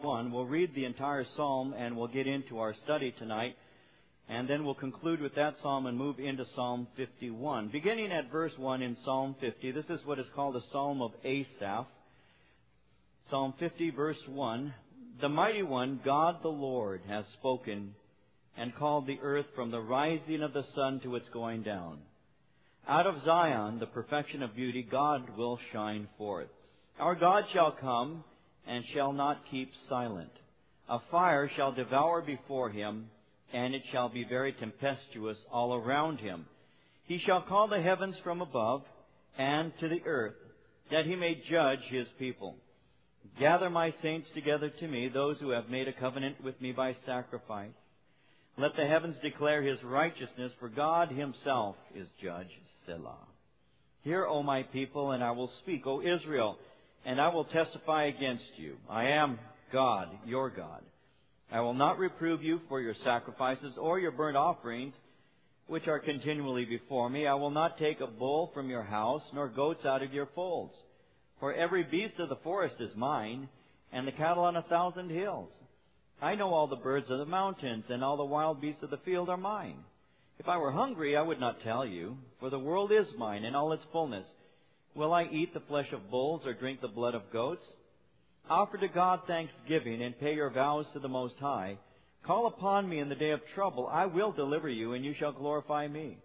1. We'll read the entire psalm and we'll get into our study tonight. And then we'll conclude with that psalm and move into Psalm 51. Beginning at verse 1 in Psalm 50, this is what is called a Psalm of Asaph. Psalm 50, verse 1. The Mighty One, God the Lord, has spoken and called the earth from the rising of the sun to its going down. Out of Zion, the perfection of beauty, God will shine forth. Our God shall come and shall not keep silent. A fire shall devour before him, and it shall be very tempestuous all around him. He shall call the heavens from above and to the earth, that he may judge his people. Gather my saints together to me, those who have made a covenant with me by sacrifice. Let the heavens declare his righteousness, for God himself is judge. Selah. Hear, O my people, and I will speak, O Israel, and I will testify against you. I am God, your God. I will not reprove you for your sacrifices or your burnt offerings, which are continually before me. I will not take a bull from your house, nor goats out of your folds. For every beast of the forest is mine, and the cattle on 1,000 hills. I know all the birds of the mountains, and all the wild beasts of the field are mine. If I were hungry, I would not tell you, for the world is mine, and all its fullness. Will I eat the flesh of bulls, or drink the blood of goats? Offer to God thanksgiving, and pay your vows to the Most High. Call upon me in the day of trouble. I will deliver you, and you shall glorify me.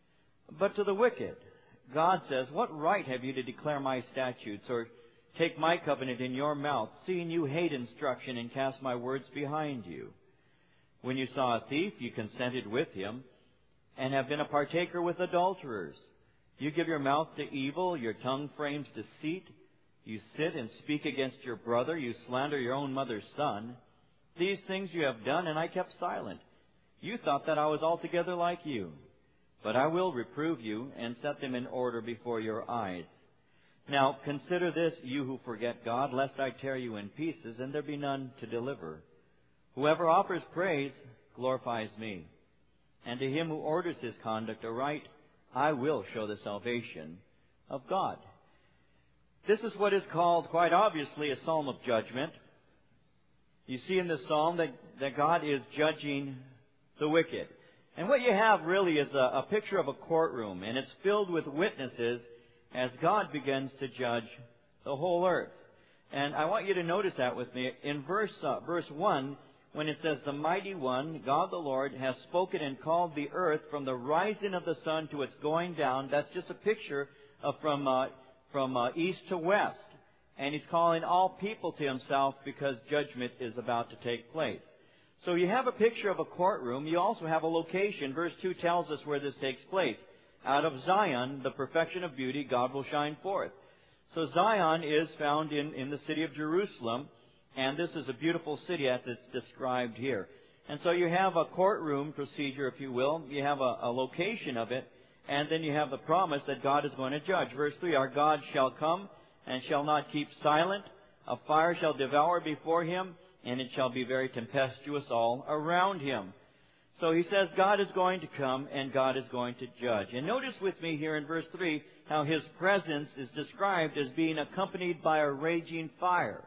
But to the wicked, God says, what right have you to declare my statutes, or take my covenant in your mouth, seeing you hate instruction and cast my words behind you? When you saw a thief, you consented with him, and have been a partaker with adulterers. You give your mouth to evil, your tongue frames deceit. You sit and speak against your brother. You slander your own mother's son. These things you have done, and I kept silent. You thought that I was altogether like you. But I will reprove you and set them in order before your eyes. Now consider this, you who forget God, lest I tear you in pieces, and there be none to deliver. Whoever offers praise glorifies me. And to him who orders his conduct aright, I will show the salvation of God. This is what is called, quite obviously, a psalm of judgment. You see in this psalm that God is judging the wicked. And what you have really is a picture of a courtroom, and it's filled with witnesses as God begins to judge the whole earth. And I want you to notice that with me. In verse 1, when it says, the Mighty One, God the Lord, has spoken and called the earth from the rising of the sun to its going down. That's just a picture of from east to west. And he's calling all people to himself because judgment is about to take place. So you have a picture of a courtroom. You also have a location. Verse 2 tells us where this takes place. Out of Zion, the perfection of beauty, God will shine forth. So Zion is found in the city of Jerusalem. And this is a beautiful city as it's described here. And so you have a courtroom procedure, if you will. You have a location of it. And then you have the promise that God is going to judge. Verse 3, our God shall come and shall not keep silent. A fire shall devour before him, and it shall be very tempestuous all around him. So he says God is going to come and God is going to judge. And notice with me here in verse 3 how his presence is described as being accompanied by a raging fire.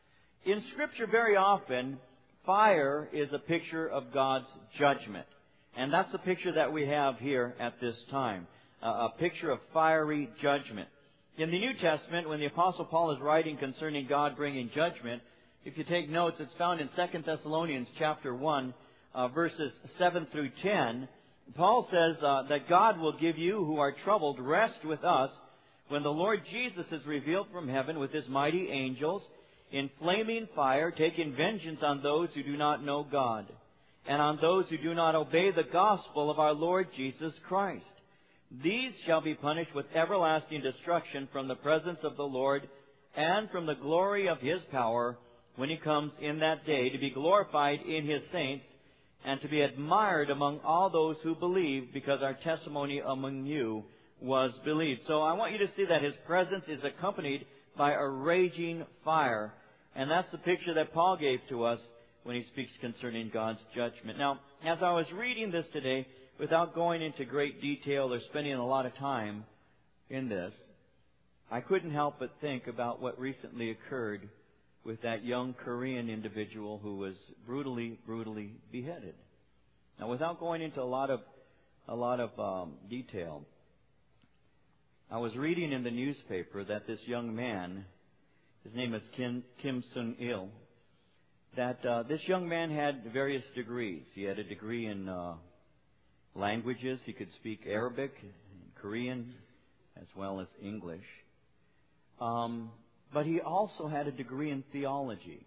In Scripture, very often, fire is a picture of God's judgment. And that's the picture that we have here at this time. A picture of fiery judgment. In the New Testament, when the Apostle Paul is writing concerning God bringing judgment, if you take notes, it's found in 2 Thessalonians chapter 1, verses 7 through 10. Paul says that God will give you who are troubled rest with us when the Lord Jesus is revealed from heaven with his mighty angels in flaming fire, taking vengeance on those who do not know God, and on those who do not obey the gospel of our Lord Jesus Christ. These shall be punished with everlasting destruction from the presence of the Lord and from the glory of his power when he comes in that day to be glorified in his saints and to be admired among all those who believe, because our testimony among you was believed. So I want you to see that his presence is accompanied by a raging fire. And that's the picture that Paul gave to us when he speaks concerning God's judgment. Now, as I was reading this today, without going into great detail or spending a lot of time in this, I couldn't help but think about what recently occurred with that young Korean individual who was brutally beheaded. Now, without going into a lot of detail, I was reading in the newspaper that this young man, his name is Kim Sun-il, that this young man had various degrees. He had a degree in languages. He could speak Arabic and Korean as well as English. But he also had a degree in theology.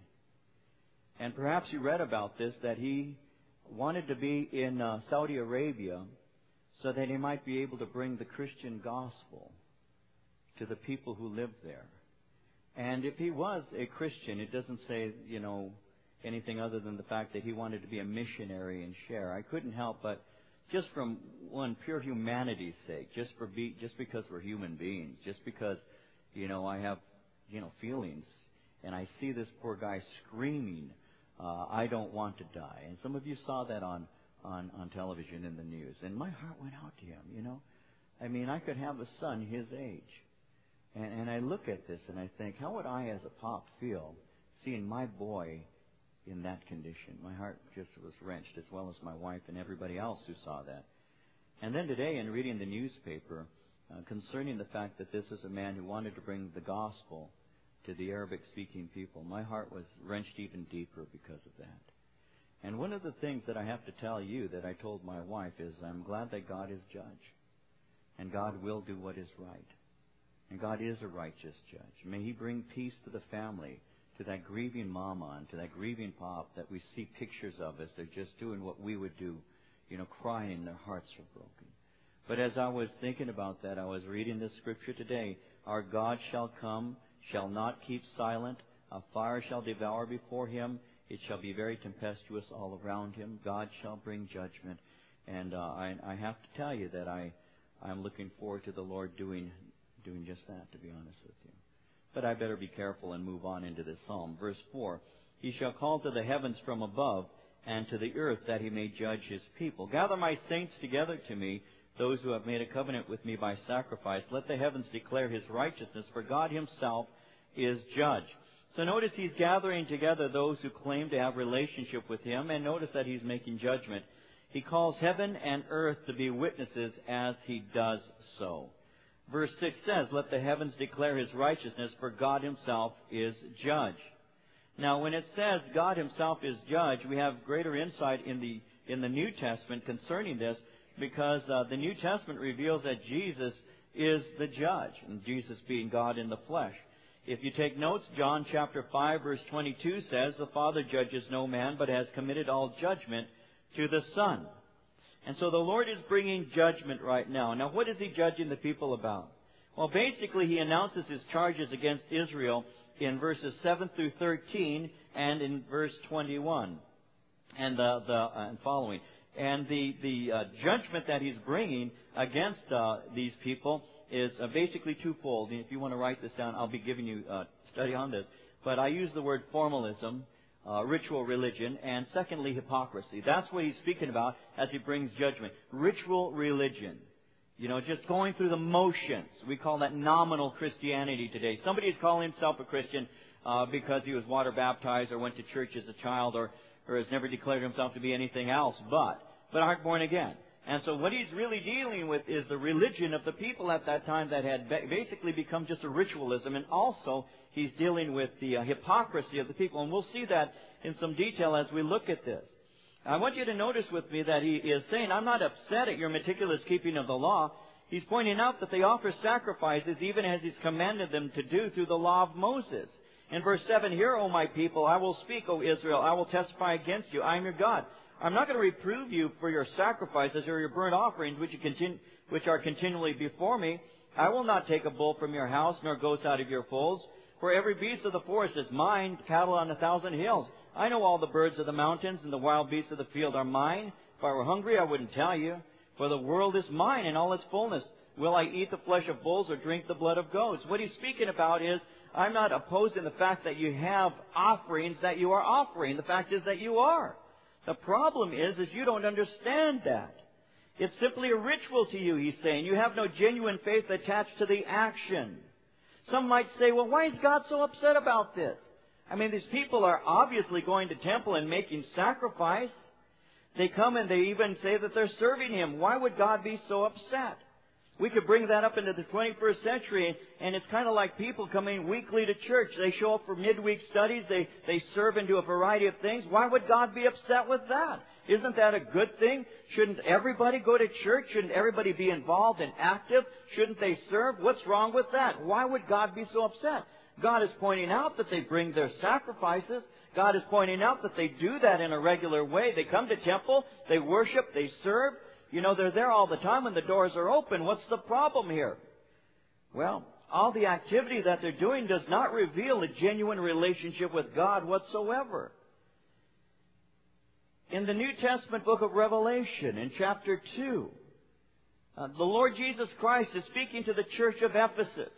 And perhaps you read about this, that he wanted to be in Saudi Arabia so that he might be able to bring the Christian gospel to the people who lived there. And if he was a Christian, it doesn't say, anything other than the fact that he wanted to be a missionary and share. I couldn't help but, just from one pure humanity's sake, just because we're human beings, just because, I have, feelings, and I see this poor guy screaming, I don't want to die. And some of you saw that on television in the news, and my heart went out to him, I mean, I could have a son his age. And I look at this and I think, how would I as a pop feel seeing my boy in that condition? My heart just was wrenched, as well as my wife and everybody else who saw that. And then today, in reading the newspaper concerning the fact that this is a man who wanted to bring the gospel to the Arabic-speaking people, my heart was wrenched even deeper because of that. And one of the things that I have to tell you that I told my wife is, I'm glad that God is judge. And God will do what is right. And God is a righteous judge. May He bring peace to the family, to that grieving mama and to that grieving pop that we see pictures of as they're just doing what we would do, crying, their hearts are broken. But as I was thinking about that, I was reading this scripture today. Our God shall come, shall not keep silent. A fire shall devour before Him. It shall be very tempestuous all around Him. God shall bring judgment. And I have to tell you that I'm looking forward to the Lord doing just that, to be honest with you. But I better be careful and move on into this psalm. Verse 4, He shall call to the heavens from above, and to the earth that He may judge His people. Gather my saints together to me, those who have made a covenant with me by sacrifice. Let the heavens declare His righteousness, for God Himself is judge. So notice He's gathering together those who claim to have relationship with Him, and notice that He's making judgment. He calls heaven and earth to be witnesses as He does so. Verse 6 says, Let the heavens declare His righteousness, for God Himself is judge. Now, when it says God Himself is judge, we have greater insight in the New Testament concerning this, because the New Testament reveals that Jesus is the judge, and Jesus being God in the flesh. If you take notes, John chapter 5, verse 22 says, The Father judges no man, but has committed all judgment to the Son. And so the Lord is bringing judgment right now. Now, what is He judging the people about? Well, basically, He announces His charges against Israel in verses 7 through 13 and in verse 21 and following. And the judgment that He's bringing against these people is basically twofold. And if you want to write this down, I'll be giving you a study on this. But I use the word formalism, ritual religion, and secondly, hypocrisy. That's what He's speaking about as He brings judgment. Ritual religion. Just going through the motions. We call that nominal Christianity today. Somebody is calling himself a Christian because he was water baptized or went to church as a child or has never declared himself to be anything else but aren't born again. And so what he's really dealing with is the religion of the people at that time that had basically become just a ritualism. And also, he's dealing with the hypocrisy of the people. And we'll see that in some detail as we look at this. I want you to notice with me that he is saying, I'm not upset at your meticulous keeping of the law. He's pointing out that they offer sacrifices even as He's commanded them to do through the law of Moses. In verse 7, Hear, O my people, I will speak, O Israel, I will testify against you. I am your God. I'm not going to reprove you for your sacrifices or your burnt offerings, which are continually before me. I will not take a bull from your house, nor goats out of your folds. For every beast of the forest is mine, cattle on 1,000 hills. I know all the birds of the mountains, and the wild beasts of the field are mine. If I were hungry, I wouldn't tell you. For the world is mine in all its fullness. Will I eat the flesh of bulls or drink the blood of goats? What he's speaking about is, I'm not opposing the fact that you have offerings that you are offering. The fact is that you are. The problem is you don't understand that. It's simply a ritual to you, he's saying. You have no genuine faith attached to the action. Some might say, well, why is God so upset about this? I mean, these people are obviously going to temple and making sacrifice. They come and they even say that they're serving Him. Why would God be so upset? We could bring that up into the 21st century, and it's kind of like people coming weekly to church. They show up for midweek studies. They serve and do a variety of things. Why would God be upset with that? Isn't that a good thing? Shouldn't everybody go to church? Shouldn't everybody be involved and active? Shouldn't they serve? What's wrong with that? Why would God be so upset? God is pointing out that they bring their sacrifices. God is pointing out that they do that in a regular way. They come to temple, they worship, they serve. You know, they're there all the time when the doors are open. What's the problem here? Well, all the activity that they're doing does not reveal a genuine relationship with God whatsoever. In the New Testament book of Revelation, in chapter 2, the Lord Jesus Christ is speaking to the church of Ephesus.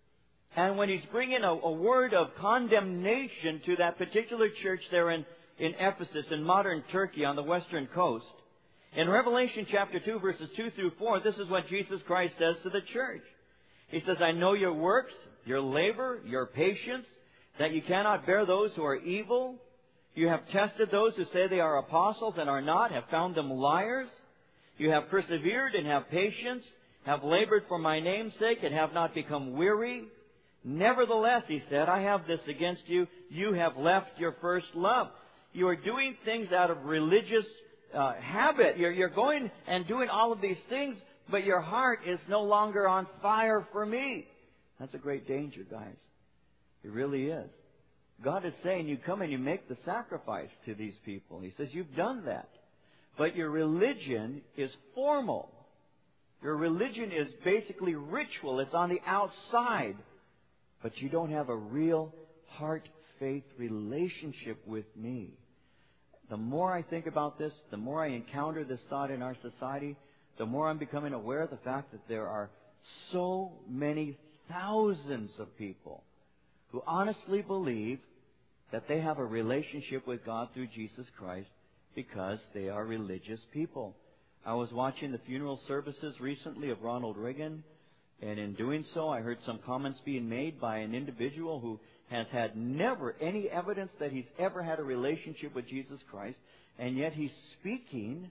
And when He's bringing a word of condemnation to that particular church there in Ephesus, in modern Turkey on the western coast, in Revelation chapter 2, verses 2 through 4, this is what Jesus Christ says to the church. He says, I know your works, your labor, your patience, that you cannot bear those who are evil. You have tested those who say they are apostles and are not, have found them liars. You have persevered and have patience, have labored for my name's sake and have not become weary. Nevertheless, He said, I have this against you. You have left your first love. You are doing things out of religious habit. You're going and doing all of these things, but your heart is no longer on fire for me. That's a great danger, guys. It really is. God is saying you come and you make the sacrifice to these people. He says you've done that. But your religion is formal. Your religion is basically ritual. It's on the outside. But you don't have a real heart-faith relationship with me. The more I think about this, the more I encounter this thought in our society, the more I'm becoming aware of the fact that there are so many thousands of people who honestly believe that they have a relationship with God through Jesus Christ because they are religious people. I was watching the funeral services recently of Ronald Reagan, and in doing so, I heard some comments being made by an individual who has had never any evidence that he's ever had a relationship with Jesus Christ, and yet he's speaking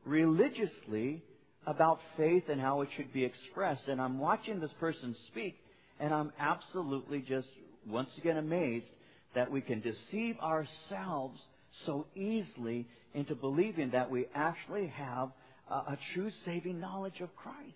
religiously about faith and how it should be expressed. And I'm watching this person speak, and I'm absolutely just once again amazed that we can deceive ourselves so easily into believing that we actually have a true saving knowledge of Christ.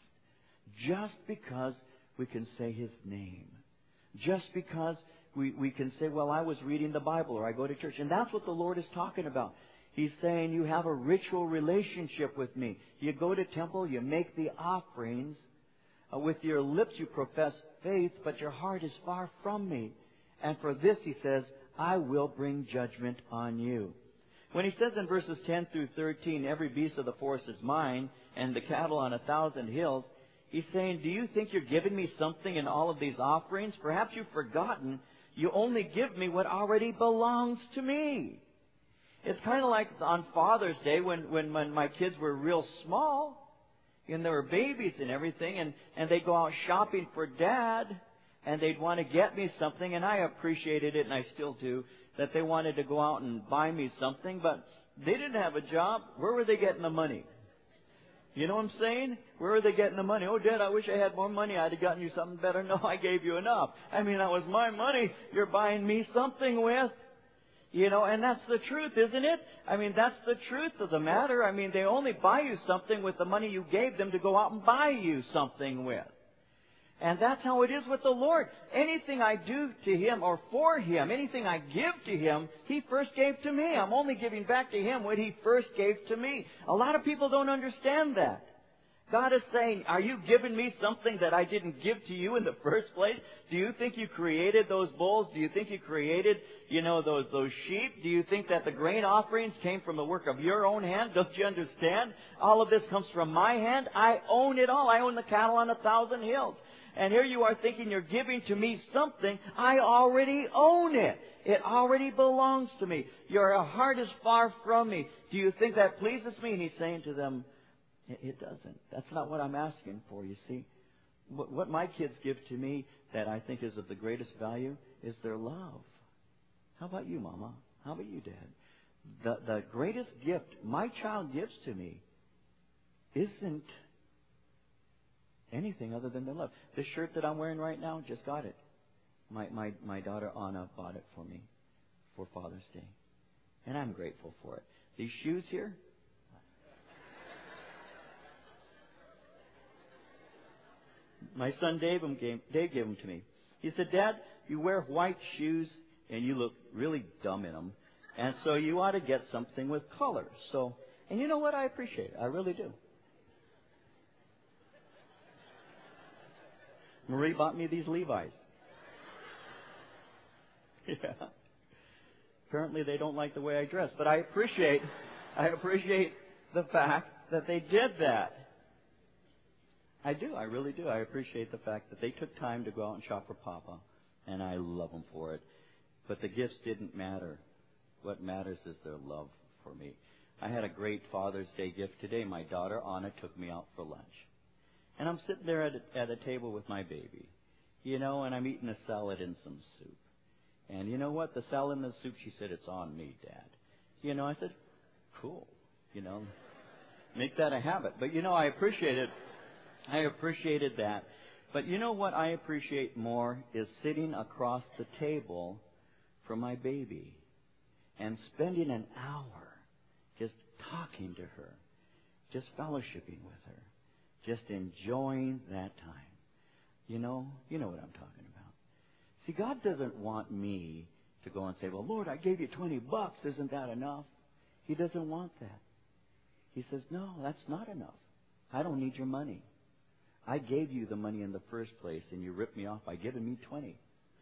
Just because we can say His name. Just because we can say, well, I was reading the Bible or I go to church. And that's what the Lord is talking about. He's saying you have a ritual relationship with me. You go to temple, you make the offerings. With your lips you profess faith, but your heart is far from me. And for this, He says, I will bring judgment on you. When He says in verses 10 through 13, every beast of the forest is mine, and the cattle on 1,000 hills, He's saying, do you think you're giving me something in all of these offerings? Perhaps you've forgotten you only give me what already belongs to me. It's kind of like on Father's Day when my kids were real small, and they were babies and everything, and they'd go out shopping for Dad, and they'd want to get me something, and I appreciated it, and I still do, that they wanted to go out and buy me something, but they didn't have a job. Where were they getting the money? You know what I'm saying? Where are they getting the money? Oh, Dad, I wish I had more money. I'd have gotten you something better. No, I gave you enough. I mean, that was my money you're buying me something with. You know, and that's the truth, isn't it? I mean, that's the truth of the matter. I mean, they only buy you something with the money you gave them to go out and buy you something with. And that's how it is with the Lord. Anything I do to Him or for Him, anything I give to Him, He first gave to me. I'm only giving back to Him what He first gave to me. A lot of people don't understand that. God is saying, are you giving me something that I didn't give to you in the first place? Do you think you created those bulls? Do you think you created, those sheep? Do you think that the grain offerings came from the work of your own hand? Don't you understand? All of this comes from my hand. I own it all. I own the cattle on 1,000 hills. And here you are thinking you're giving to me something. I already own it. It already belongs to me. Your heart is far from me. Do you think that pleases me? And He's saying to them, it doesn't. That's not what I'm asking for, you see. What my kids give to me that I think is of the greatest value is their love. How about you, Mama? How about you, Dad? The greatest gift my child gives to me isn't anything other than their love. This shirt that I'm wearing right now, just got it. My daughter Anna bought it for me for Father's Day. And I'm grateful for it. These shoes here, my son Dave gave them to me. He said, Dad, you wear white shoes and you look really dumb in them. And so you ought to get something with color. And you know what? I appreciate it. I really do. Marie bought me these Levi's. Yeah. Apparently they don't like the way I dress. But I appreciate the fact that they did that. I do. I really do. I appreciate the fact that they took time to go out and shop for Papa. And I love them for it. But the gifts didn't matter. What matters is their love for me. I had a great Father's Day gift today. My daughter Anna took me out for lunch. And I'm sitting there at a table with my baby, and I'm eating a salad and some soup. And you know what? The salad and the soup, she said, it's on me, Dad. I said, cool. Make that a habit. But I appreciate it. I appreciated that. But you know what I appreciate more is sitting across the table from my baby and spending an hour just talking to her, just fellowshipping with her, just enjoying that time. You know what I'm talking about. See, God doesn't want me to go and say, well, Lord, I gave you $20. Isn't that enough? He doesn't want that. He says, no, that's not enough. I don't need your money. I gave you the money in the first place, and you ripped me off by giving me 20.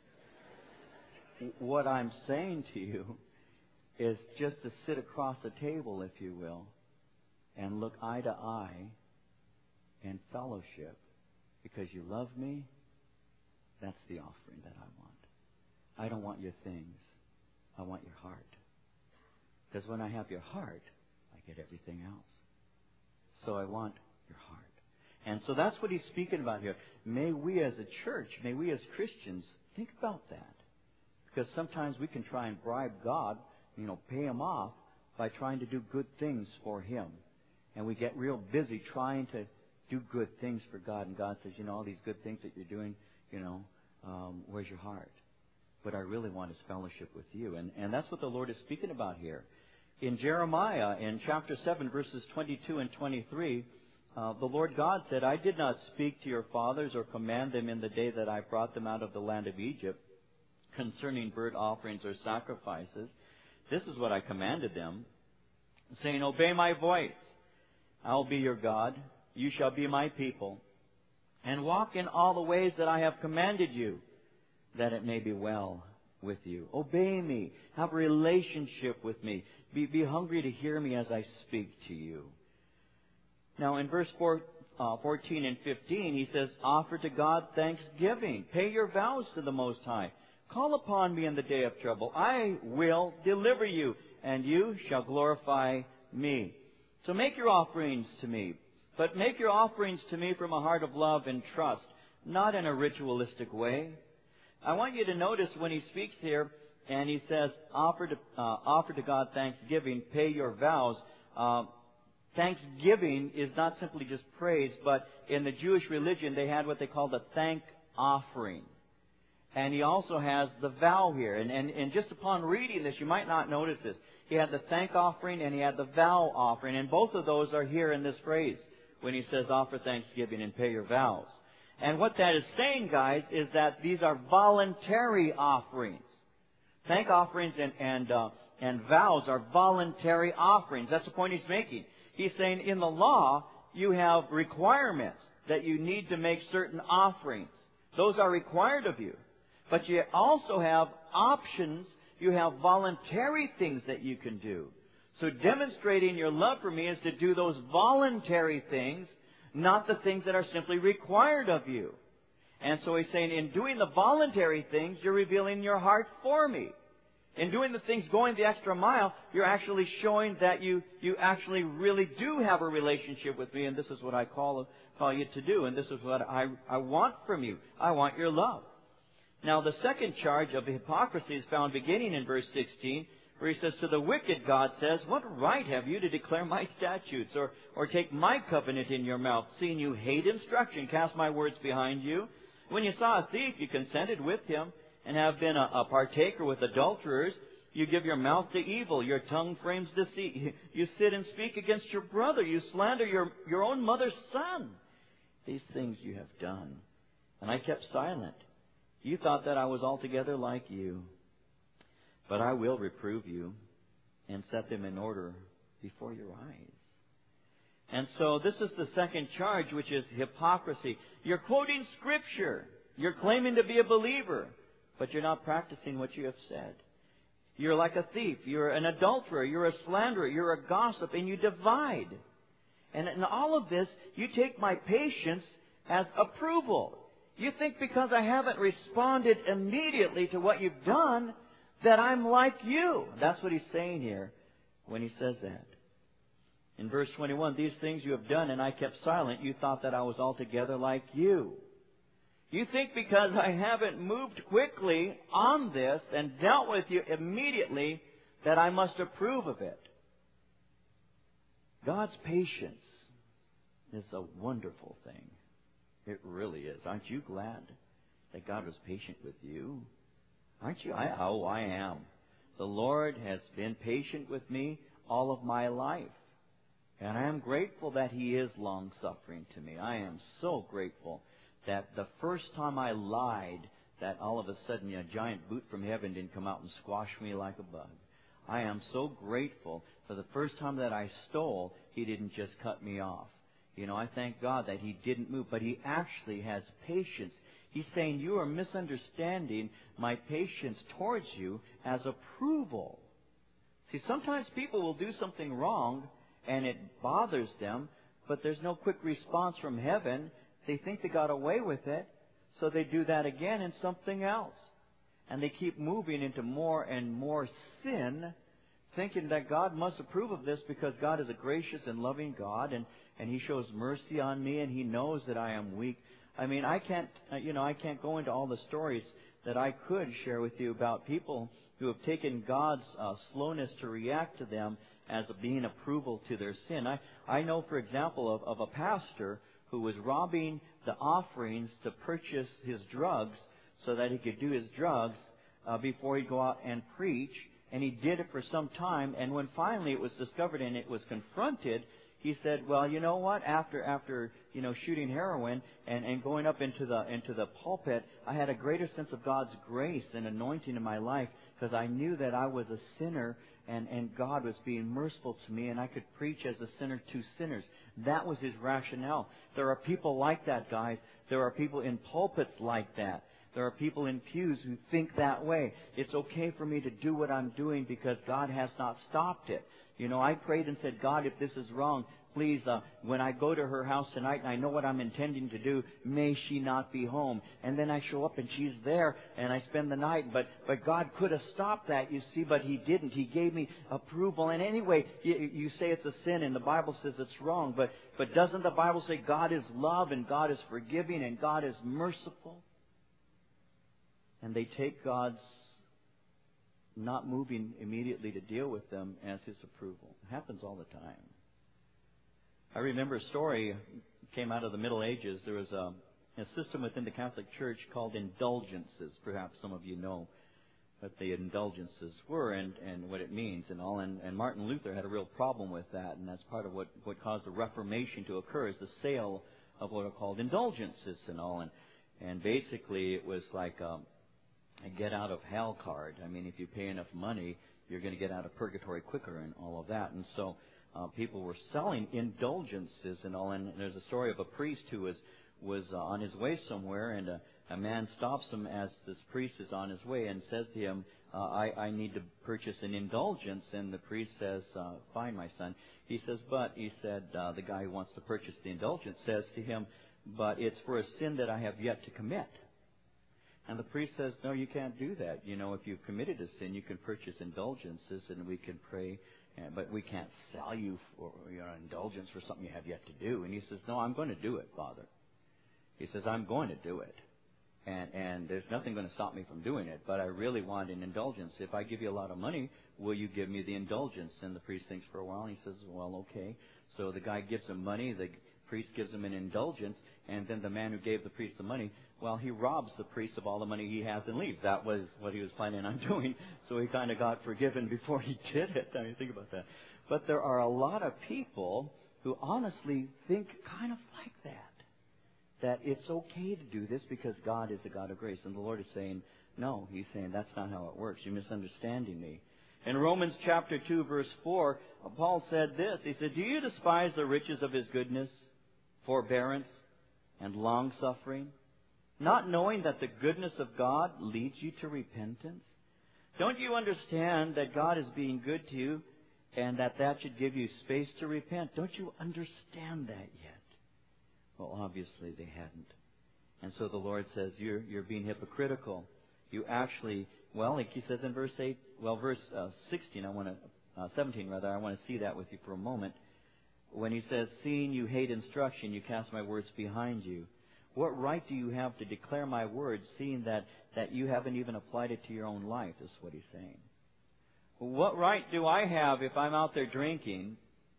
What I'm saying to you is just to sit across a table, if you will, and look eye to eye and fellowship because you love me. That's the offering that I want. I don't want your things. I want your heart. Because when I have your heart, I get everything else. So I want your heart. And so that's what he's speaking about here. May we as a church, may we as Christians think about that. Because sometimes we can try and bribe God, pay Him off by trying to do good things for Him. And we get real busy trying to do good things for God. And God says, all these good things that you're doing, where's your heart? What I really want is fellowship with you. And that's what the Lord is speaking about here. In Jeremiah, in chapter 7, verses 22 and 23, the Lord God said, I did not speak to your fathers or command them in the day that I brought them out of the land of Egypt concerning burnt offerings or sacrifices. This is what I commanded them, saying, obey my voice. I'll be your God. You shall be my people. And walk in all the ways that I have commanded you, that it may be well with you. Obey me. Have a relationship with me. Be hungry to hear me as I speak to you. Now in verse 14 and 15, he says, offer to God thanksgiving. Pay your vows to the Most High. Call upon me in the day of trouble. I will deliver you, and you shall glorify me. So make your offerings to me. But make your offerings to me from a heart of love and trust, not in a ritualistic way. I want you to notice when he speaks here, and he says, offer to God thanksgiving, pay your vows. Thanksgiving is not simply just praise, but in the Jewish religion, they had what they called a thank offering. And he also has the vow here. And just upon reading this, you might not notice this. He had the thank offering and he had the vow offering. And both of those are here in this phrase when he says offer thanksgiving and pay your vows. And what that is saying, guys, is that these are voluntary offerings. Thank offerings and vows are voluntary offerings. That's the point he's making. He's saying in the law, you have requirements that you need to make certain offerings. Those are required of you. But you also have options. You have voluntary things that you can do. So demonstrating your love for me is to do those voluntary things, not the things that are simply required of you. And so he's saying, in doing the voluntary things, you're revealing your heart for me. In doing the things, going the extra mile, you're actually showing that you actually really do have a relationship with me, and this is what I call you to do, and this is what I want from you. I want your love. Now, the second charge of hypocrisy is found beginning in verse 16, where he says, to the wicked, God says, what right have you to declare my statutes or take my covenant in your mouth, seeing you hate instruction, cast my words behind you? When you saw a thief, you consented with him, and have been a partaker with adulterers. You give your mouth to evil, your tongue frames deceit. You sit and speak against your brother. You slander your own mother's son. These things you have done. And I kept silent. You thought that I was altogether like you. But I will reprove you and set them in order before your eyes. And so this is the second charge, which is hypocrisy. You're quoting Scripture. You're claiming to be a believer, but you're not practicing what you have said. You're like a thief. You're an adulterer. You're a slanderer. You're a gossip, and you divide. And in all of this, you take my patience as approval. You think because I haven't responded immediately to what you've done, that I'm like you. That's what he's saying here when he says that. In verse 21, these things you have done, and I kept silent. You thought that I was altogether like you. You think because I haven't moved quickly on this and dealt with you immediately, that I must approve of it. God's patience is a wonderful thing. It really is. Aren't you glad that God was patient with you? Aren't you? I am. The Lord has been patient with me all of my life. And I am grateful that He is long-suffering to me. I am so grateful that the first time I lied, that all of a sudden a giant boot from heaven didn't come out and squash me like a bug. I am so grateful for the first time that I stole, He didn't just cut me off. I thank God that He didn't move, but He actually has patience. He's saying, you are misunderstanding my patience towards you as approval. See, sometimes people will do something wrong, and it bothers them, but there's no quick response from heaven. They think they got away with it, so they do that again in something else. And they keep moving into more and more sin, thinking that God must approve of this because God is a gracious and loving God, and He shows mercy on me, and He knows that I am weak. I mean, I can't go into all the stories that I could share with you about people who have taken God's slowness to react to them as being approval to their sin. I know, for example, of a pastor who was robbing the offerings to purchase his drugs so that he could do his drugs before he'd go out and preach. And he did it for some time. And when finally it was discovered and it was confronted, he said, well, you know what? After shooting heroin and going up into the pulpit, I had a greater sense of God's grace and anointing in my life because I knew that I was a sinner and God was being merciful to me, and I could preach as a sinner to sinners. That was his rationale. There are people like that, guys. There are people in pulpits like that. There are people in pews who think that way. It's okay for me to do what I'm doing because God has not stopped it. I prayed and said, God, if this is wrong, please, when I go to her house tonight and I know what I'm intending to do, may she not be home. And then I show up and she's there and I spend the night. But God could have stopped that, you see, but He didn't. He gave me approval. And anyway, you say it's a sin and the Bible says it's wrong. But doesn't the Bible say God is love and God is forgiving and God is merciful? And they take God's not moving immediately to deal with them as His approval. It happens all the time. I remember a story came out of the Middle Ages. There was a system within the Catholic Church called indulgences. Perhaps some of you know what the indulgences were and what it means and all. And Martin Luther had a real problem with that, and that's part of what caused the Reformation to occur, is the sale of what are called indulgences and all. And basically it was like a get-out-of-hell card. I mean, if you pay enough money, you're going to get out of purgatory quicker and all of that. And so people were selling indulgences and all. And there's a story of a priest who was on his way somewhere, and a man stops him as this priest is on his way and says to him, I need to purchase an indulgence. And the priest says, fine, my son. He said, the guy who wants to purchase the indulgence says to him, but it's for a sin that I have yet to commit. And the priest says, no, you can't do that. If you've committed a sin, you can purchase indulgences and we can pray, but we can't sell you for your indulgence for something you have yet to do. And he says, no, I'm going to do it, Father. He says, I'm going to do it. And there's nothing going to stop me from doing it, but I really want an indulgence. If I give you a lot of money, will you give me the indulgence? And the priest thinks for a while, and he says, well, okay. So the guy gives him money, the priest gives him an indulgence, and then the man who gave the priest the money, well, he robs the priest of all the money he has and leaves. That was what he was planning on doing, so he kind of got forgiven before he did it. I mean, think about that. But there are a lot of people who honestly think kind of like that it's okay to do this because God is a God of grace. And the Lord is saying, no, He's saying that's not how it works. You're misunderstanding me. In Romans chapter 2, verse 4, Paul said this. He said, do you despise the riches of His goodness, forbearance, and long-suffering, not knowing that the goodness of God leads you to repentance? Don't you understand that God is being good to you and that should give you space to repent? Don't you understand that yet? Well, obviously they hadn't. And so the Lord says, you're being hypocritical. You actually, well, like He says in verse 16, 17 rather, I want to see that with you for a moment. When He says, seeing you hate instruction, you cast my words behind you. What right do you have to declare my words, seeing that you haven't even applied it to your own life, is what He's saying. What right do I have if I'm out there drinking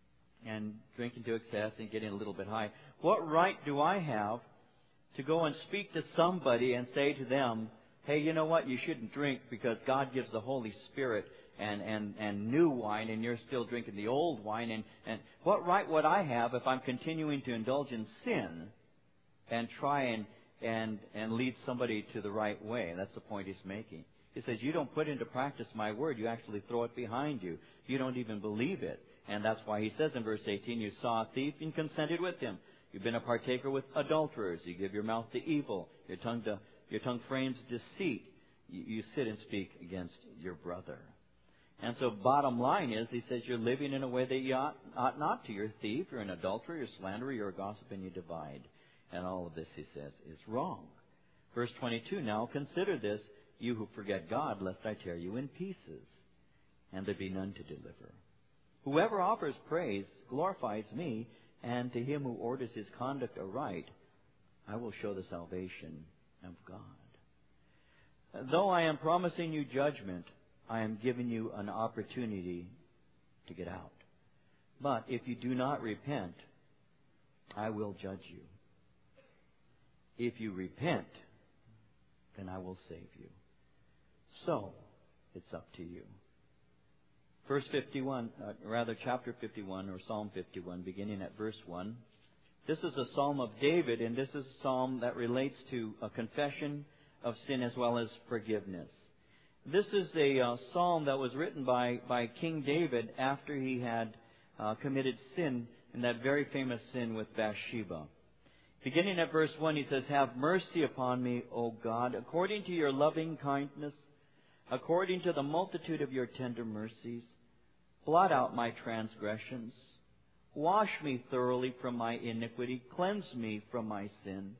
to excess and getting a little bit high? What right do I have to go and speak to somebody and say to them, hey, you know what, you shouldn't drink because God gives the Holy Spirit and new wine and you're still drinking the old wine? And what right would I have if I'm continuing to indulge in sin and try and lead somebody to the right way? That's the point He's making. He says, you don't put into practice my word, you actually throw it behind you. You don't even believe it. And that's why He says in verse 18, you saw a thief and consented with him. You've been a partaker with adulterers. You give your mouth to evil. Your tongue frames deceit. You sit and speak against your brother. And so bottom line is, He says, you're living in a way that you ought not to. You're a thief, you're an adulterer, you're a slanderer, you're a gossip, and you divide. And all of this, He says, is wrong. Verse 22, now consider this, you who forget God, lest I tear you in pieces, and there be none to deliver. Whoever offers praise glorifies me, and to him who orders his conduct aright, I will show the salvation of God. Though I am promising you judgment, I am giving you an opportunity to get out. But if you do not repent, I will judge you. If you repent, then I will save you. So, it's up to you. Chapter 51, or Psalm 51, beginning at verse 1. This is a psalm of David, and this is a psalm that relates to a confession of sin as well as forgiveness. This is a psalm that was written by King David after he had committed sin, in that very famous sin with Bathsheba. Beginning at verse 1, he says, have mercy upon me, O God, according to your loving kindness, according to the multitude of your tender mercies. Blot out my transgressions. Wash me thoroughly from my iniquity. Cleanse me from my sin.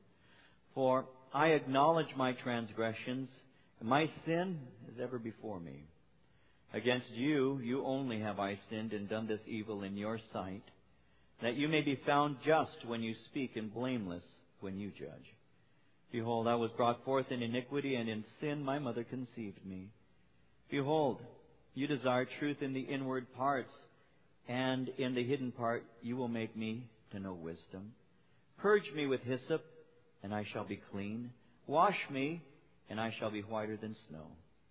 For I acknowledge my transgressions, and my sin is ever before me. Against you, you only have I sinned and done this evil in your sight, that you may be found just when you speak and blameless when you judge. Behold, I was brought forth in iniquity, and in sin my mother conceived me. Behold, you desire truth in the inward parts, and in the hidden part you will make me to know wisdom. Purge me with hyssop, and I shall be clean. Wash me, and I shall be whiter than snow.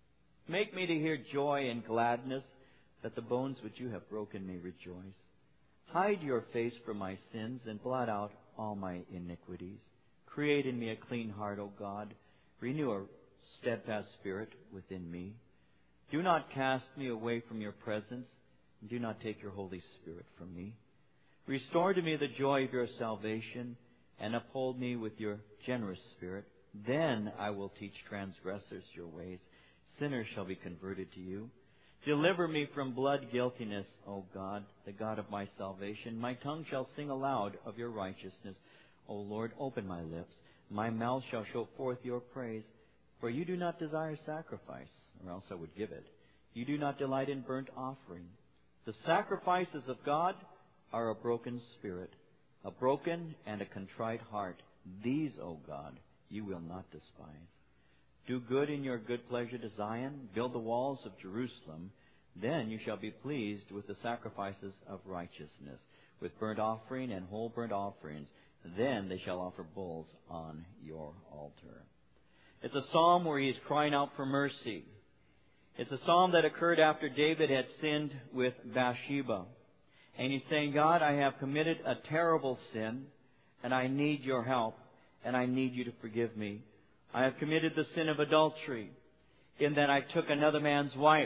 Make me to hear joy and gladness, that the bones which you have broken may rejoice. Hide your face from my sins, and blot out all my iniquities. Create in me a clean heart, O God. Renew a steadfast spirit within me. Do not cast me away from your presence, and do not take your Holy Spirit from me. Restore to me the joy of your salvation, and uphold me with your generous spirit. Then I will teach transgressors your ways. Sinners shall be converted to you. Deliver me from blood guiltiness, O God, the God of my salvation. My tongue shall sing aloud of your righteousness. O Lord, open my lips. My mouth shall show forth your praise. For you do not desire sacrifice, or else I would give it. You do not delight in burnt offering. The sacrifices of God are a broken spirit, a broken and a contrite heart. These, O God, you will not despise. Do good in your good pleasure to Zion. Build the walls of Jerusalem. Then you shall be pleased with the sacrifices of righteousness, with burnt offering and whole burnt offerings. Then they shall offer bulls on your altar. It's a psalm where he is crying out for mercy. It's a psalm that occurred after David had sinned with Bathsheba. And he's saying, God, I have committed a terrible sin, and I need your help, and I need you to forgive me. I have committed the sin of adultery, in that I took another man's wife.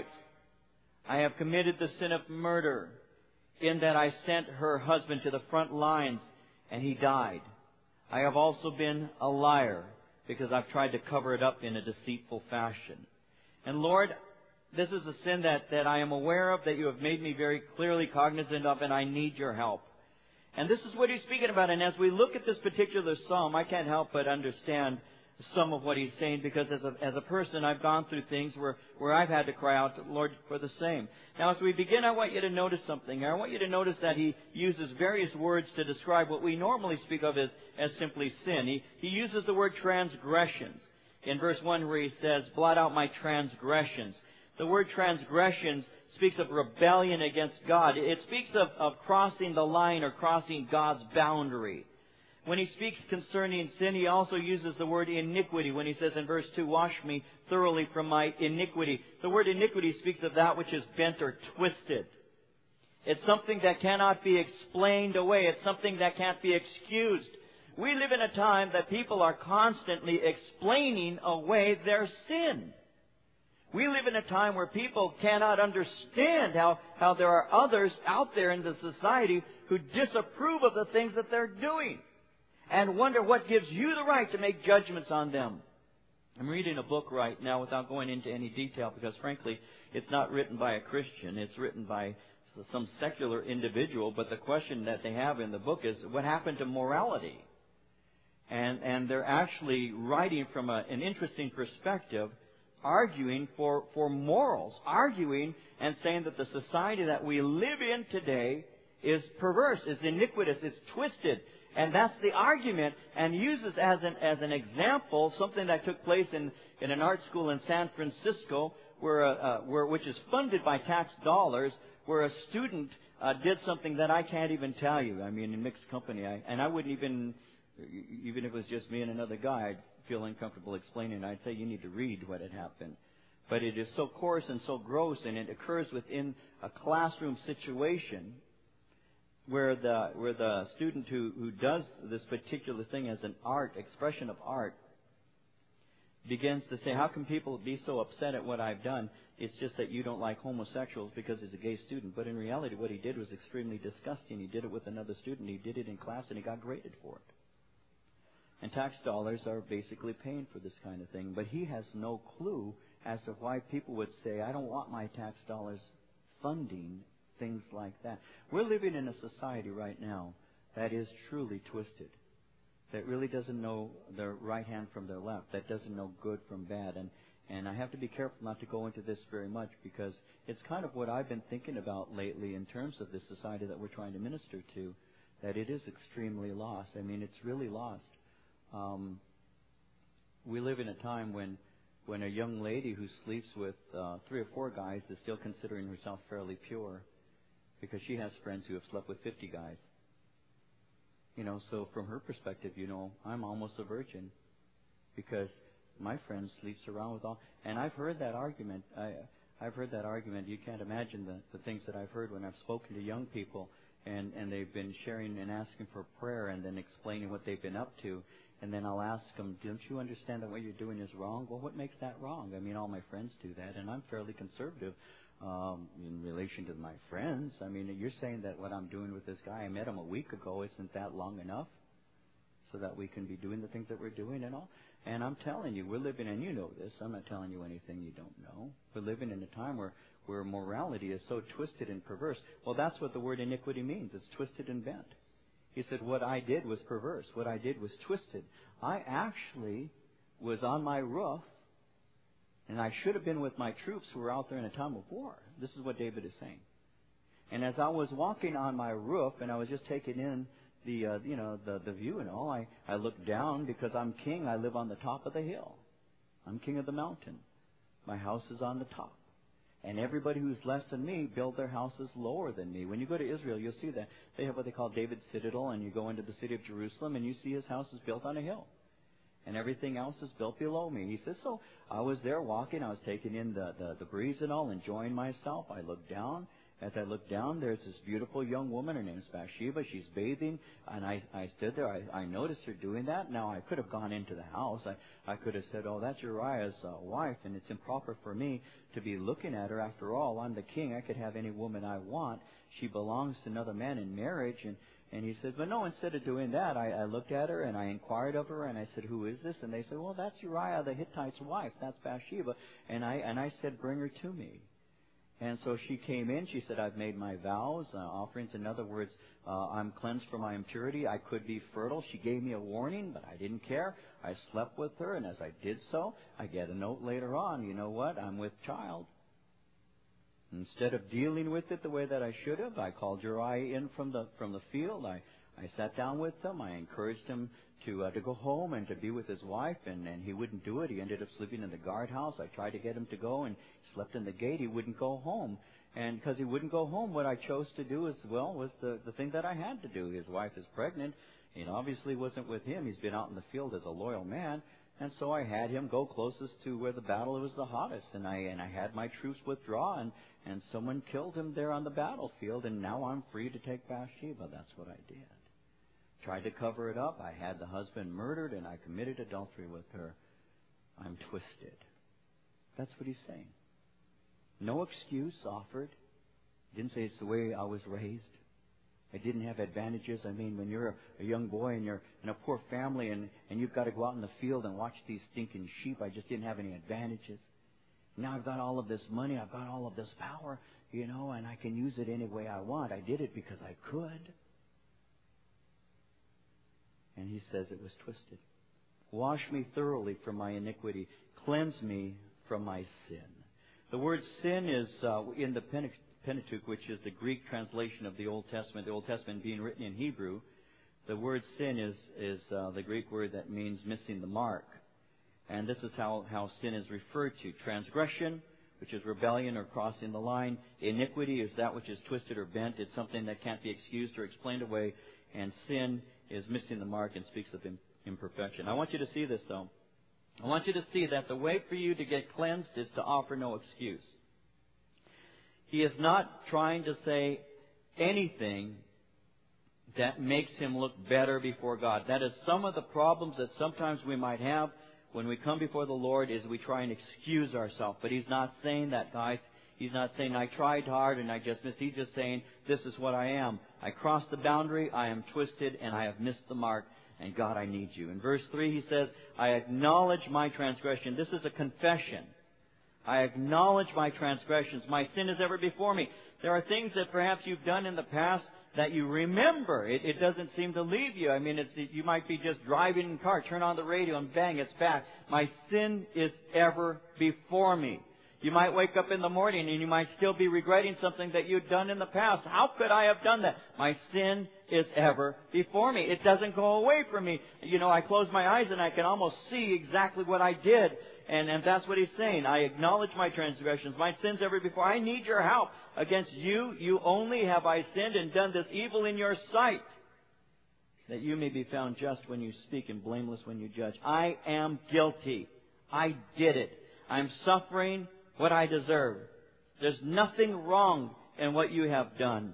I have committed the sin of murder, in that I sent her husband to the front lines, and he died. I have also been a liar, because I've tried to cover it up in a deceitful fashion. And Lord, this is a sin that I am aware of, that you have made me very clearly cognizant of, and I need your help. And this is what he's speaking about. And as we look at this particular psalm, I can't help but understand some of what he's saying, because as a person, I've gone through things where I've had to cry out to the Lord for the same. Now, as we begin, I want you to notice something. I want you to notice that he uses various words to describe what we normally speak of as simply sin. He uses the word transgressions. In verse 1 where he says, blot out my transgressions. The word transgressions speaks of rebellion against God. It speaks of crossing the line or crossing God's boundary. When he speaks concerning sin, he also uses the word iniquity. When he says in verse 2, wash me thoroughly from my iniquity. The word iniquity speaks of that which is bent or twisted. It's something that cannot be explained away. It's something that can't be excused. We live in a time that people are constantly explaining away their sin. We live in a time where people cannot understand how there are others out there in the society who disapprove of the things that they're doing, and wonder what gives you the right to make judgments on them. I'm reading a book right now without going into any detail, because frankly, it's not written by a Christian. It's written by some secular individual, but the question that they have in the book is, what happened to morality? And they're actually writing from an interesting perspective, arguing for morals, arguing and saying that the society that we live in today is perverse, is iniquitous, is twisted. And that's the argument, and uses as an example something that took place in an art school in San Francisco, which is funded by tax dollars, where a student did something that I can't even tell you. I mean, in mixed company, I wouldn't even if it was just me and another guy, I'd feel uncomfortable explaining. I'd say you need to read what had happened. But it is so coarse and so gross, and it occurs within a classroom situation, where the student who does this particular thing as an expression of art, begins to say, how can people be so upset at what I've done? It's just that you don't like homosexuals because he's a gay student. But in reality, what he did was extremely disgusting. He did it with another student. He did it in class, and he got graded for it. And tax dollars are basically paying for this kind of thing. But he has no clue as to why people would say, I don't want my tax dollars funding things like that. We're living in a society right now that is truly twisted, that really doesn't know their right hand from their left, that doesn't know good from bad. And I have to be careful not to go into this very much, because it's kind of what I've been thinking about lately in terms of this society that we're trying to minister to, that it is extremely lost. I mean, it's really lost. We live in a time when a young lady who sleeps with 3 or 4 guys is still considering herself fairly pure, because she has friends who have slept with 50 guys. So from her perspective, I'm almost a virgin, because my friend sleeps around with all. And I've heard that argument. I've heard that argument. You can't imagine the things that I've heard when I've spoken to young people, and they've been sharing and asking for prayer, and then explaining what they've been up to. And then I'll ask them, don't you understand that what you're doing is wrong? Well, what makes that wrong? I mean, all my friends do that, and I'm fairly conservative in relation to my friends. I mean, you're saying that what I'm doing with this guy, I met him a week ago, isn't that long enough so that we can be doing the things that we're doing and all? And I'm telling you, we're living, and you know this, I'm not telling you anything you don't know. We're living in a time where morality is so twisted and perverse. Well, that's what the word iniquity means. It's twisted and bent. He said, what I did was perverse. What I did was twisted. I actually was on my roof, and I should have been with my troops who were out there in a time of war. This is what David is saying. And as I was walking on my roof, and I was just taking in the view and all. I look down because I'm king. I live on the top of the hill. I'm king of the mountain. My house is on the top. And everybody who's less than me build their houses lower than me. When you go to Israel, you'll see that. They have what they call David's Citadel, and you go into the city of Jerusalem, and you see his house is built on a hill. And everything else is built below me. He says, so I was there walking. I was taking in the breeze and all, enjoying myself. I looked down. As I looked down, there's this beautiful young woman. Her name is Bathsheba. She's bathing. And I stood there. I noticed her doing that. Now, I could have gone into the house. I could have said, oh, that's Uriah's wife, and it's improper for me to be looking at her. After all, I'm the king. I could have any woman I want. She belongs to another man in marriage. And he said, but no, instead of doing that, I looked at her and I inquired of her and I said, who is this? And they said, well, that's Uriah the Hittite's wife. That's Bathsheba. And I said, bring her to me. And so she came in. She said, I've made my vows, offerings. In other words, I'm cleansed from my impurity. I could be fertile. She gave me a warning, but I didn't care. I slept with her, and as I did so, I get a note later on. You know what? I'm with child. Instead of dealing with it the way that I should have, I called Uriah in from the field. I sat down with him. I encouraged him to go home and to be with his wife, and he wouldn't do it. He ended up sleeping in the guardhouse. I tried to get him to go, and slept in the gate. He wouldn't go home. And because he wouldn't go home, what I chose to do was the thing that I had to do. His wife is pregnant. It obviously wasn't with him. He's been out in the field as a loyal man. And so I had him go closest to where the battle was the hottest. And I had my troops withdraw, and someone killed him there on the battlefield. And now I'm free to take Bathsheba. That's what I did. Tried to cover it up. I had the husband murdered, and I committed adultery with her. I'm twisted. That's what he's saying. No excuse offered. He didn't say it's the way I was raised. I didn't have advantages. I mean, when you're a young boy and you're in a poor family and you've got to go out in the field and watch these stinking sheep, I just didn't have any advantages. Now I've got all of this money, I've got all of this power, and I can use it any way I want. I did it because I could. And he says it was twisted. Wash me thoroughly from my iniquity. Cleanse me from my sin. The word sin is in the Pentateuch, which is the Greek translation of the Old Testament being written in Hebrew. The word sin is the Greek word that means missing the mark. And this is how sin is referred to. Transgression, which is rebellion or crossing the line. Iniquity is that which is twisted or bent. It's something that can't be excused or explained away. And sin is missing the mark and speaks of imperfection. I want you to see this, though. I want you to see that the way for you to get cleansed is to offer no excuse. He is not trying to say anything that makes him look better before God. That is some of the problems that sometimes we might have when we come before the Lord, is we try and excuse ourselves. But He's not saying that, guys. He's not saying, I tried hard and I just missed. He's just saying, this is what I am. I crossed the boundary, I am twisted, and I have missed the mark. And God, I need you. In verse 3, he says, I acknowledge my transgression. This is a confession. I acknowledge my transgressions. My sin is ever before me. There are things that perhaps you've done in the past that you remember. It doesn't seem to leave you. I mean, you might be just driving in a car, turn on the radio, and bang, it's back. My sin is ever before me. You might wake up in the morning and you might still be regretting something that you'd done in the past. How could I have done that? My sin is ever before me. It doesn't go away from me. I close my eyes and I can almost see exactly what I did. And that's what he's saying. I acknowledge my transgressions. My sins ever before. I need your help. Against you only have I sinned and done this evil in your sight, that you may be found just when you speak and blameless when you judge. I am guilty. I did it. I'm suffering what I deserve. There's nothing wrong in what you have done.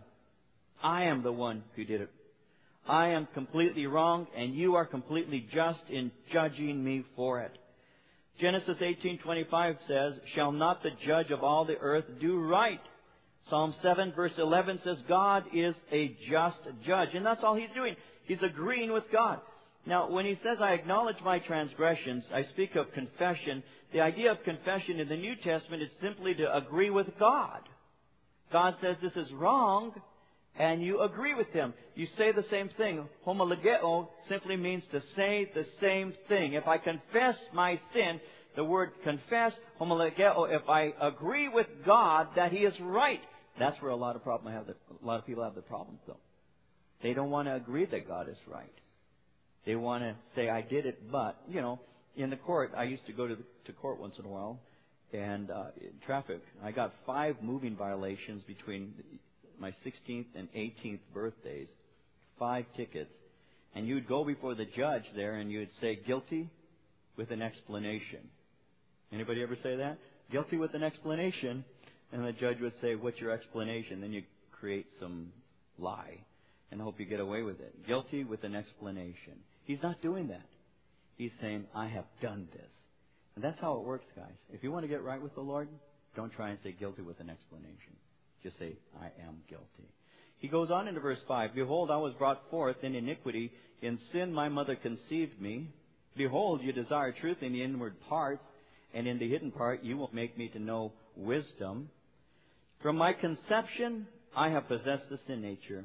I am the one who did it. I am completely wrong, and you are completely just in judging me for it. Genesis 18:25 says, shall not the judge of all the earth do right? Psalm 7 verse 11 says, God is a just judge. And that's all he's doing. He's agreeing with God. Now, when he says, I acknowledge my transgressions, I speak of confession. The idea of confession in the New Testament is simply to agree with God. God says this is wrong, and you agree with Him. You say the same thing. Homologeo simply means to say the same thing. If I confess my sin, the word confess, homologeo, if I agree with God that He is right, that's where a lot of people have the problems, though. They don't want to agree that God is right. They want to say, I did it, but, in the court, I used to go to court once in a while, and in traffic, I got 5 moving violations between my 16th and 18th birthdays, 5 tickets. And you'd go before the judge there and you'd say guilty with an explanation. Anybody ever say that? Guilty with an explanation. And the judge would say, what's your explanation? Then you create some lie and hope you get away with it. Guilty with an explanation. He's not doing that. He's saying, I have done this. And that's how it works, guys. If you want to get right with the Lord, don't try and say guilty with an explanation. Just say, I am guilty. He goes on into verse 5. Behold, I was brought forth in iniquity. In sin my mother conceived me. Behold, you desire truth in the inward parts, and in the hidden part you will make me to know wisdom. From my conception I have possessed the sin nature.